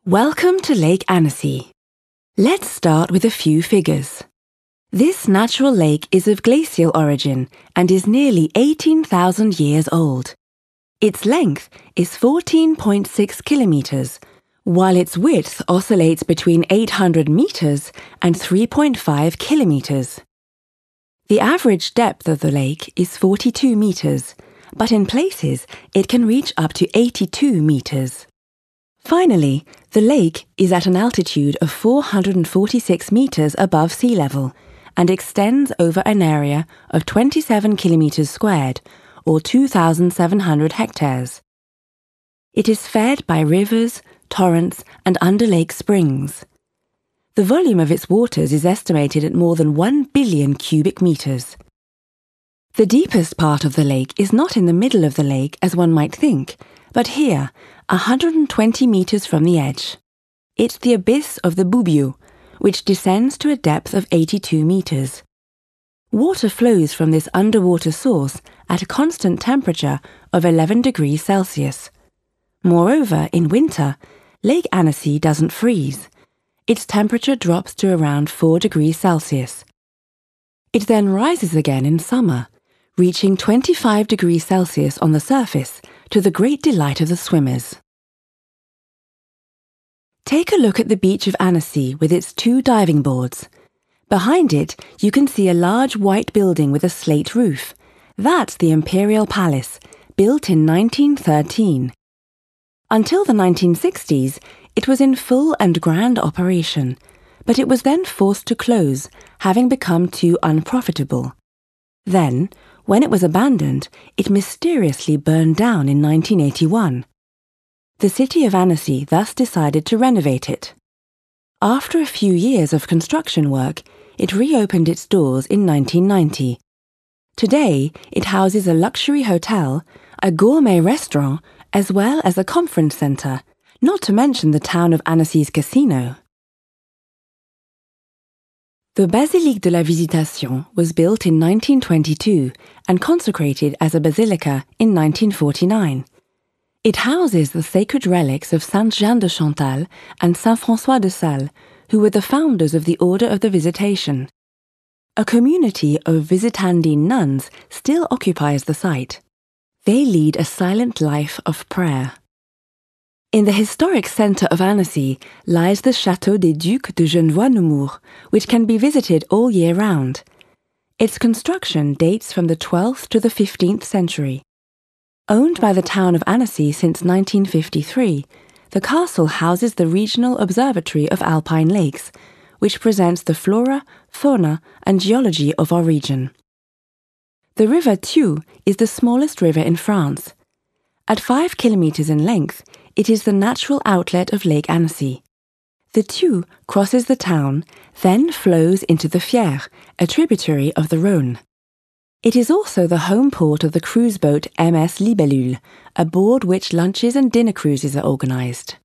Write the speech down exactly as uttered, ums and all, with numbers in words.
Welcome to Lake Annecy. Let's start with a few figures. This natural lake is of glacial origin and is nearly eighteen thousand years old. Its length is fourteen point six kilometers, while its width oscillates between eight hundred meters and three point five kilometers. The average depth of the lake is forty-two meters, but in places it can reach up to eighty-two meters. Finally, the lake is at an altitude of four hundred forty-six meters above sea level and extends over an area of twenty-seven kilometers squared, or two thousand seven hundred hectares. It is fed by rivers, torrents, and underlake springs. The volume of its waters is estimated at more than one billion cubic meters. The deepest part of the lake is not in the middle of the lake as one might think, but here, one hundred twenty meters from the edge. It's the abyss of the Boubio, which descends to a depth of eighty-two meters. Water flows from this underwater source at a constant temperature of eleven degrees Celsius. Moreover, in winter, Lake Annecy doesn't freeze. Its temperature drops to around four degrees Celsius. It then rises again in summer, reaching twenty-five degrees Celsius on the surface, to the great delight of the swimmers. Take a look at the beach of Annecy with its two diving boards. Behind it, you can see a large white building with a slate roof. That's the Imperial Palace, built in nineteen thirteen. Until the nineteen sixties, it was in full and grand operation, but it was then forced to close, having become too unprofitable. Then, when it was abandoned, it mysteriously burned down in nineteen eighty-one. The city of Annecy thus decided to renovate it. After a few years of construction work, it reopened its doors in nineteen ninety. Today, it houses a luxury hotel, a gourmet restaurant, as well as a conference centre, not to mention the town of Annecy's casino. The Basilique de la Visitation was built in nineteen twenty-two and consecrated as a basilica in nineteen forty-nine. It houses the sacred relics of Sainte Jeanne de Chantal and Saint François de Sales, who were the founders of the Order of the Visitation. A community of Visitandine nuns still occupies the site. They lead a silent life of prayer. In the historic centre of Annecy lies the Château des Ducs de Genevois-Nemours, which can be visited all year round. Its construction dates from the twelfth to the fifteenth century. Owned by the town of Annecy since nineteen fifty-three, the castle houses the Regional Observatory of Alpine Lakes, which presents the flora, fauna, and geology of our region. The River Thiou is the smallest river in France. At five kilometers in length, it is the natural outlet of Lake Annecy. The Thiou crosses the town, then flows into the Fière, a tributary of the Rhône. It is also the home port of the cruise boat M S Libellule, aboard which lunches and dinner cruises are organised.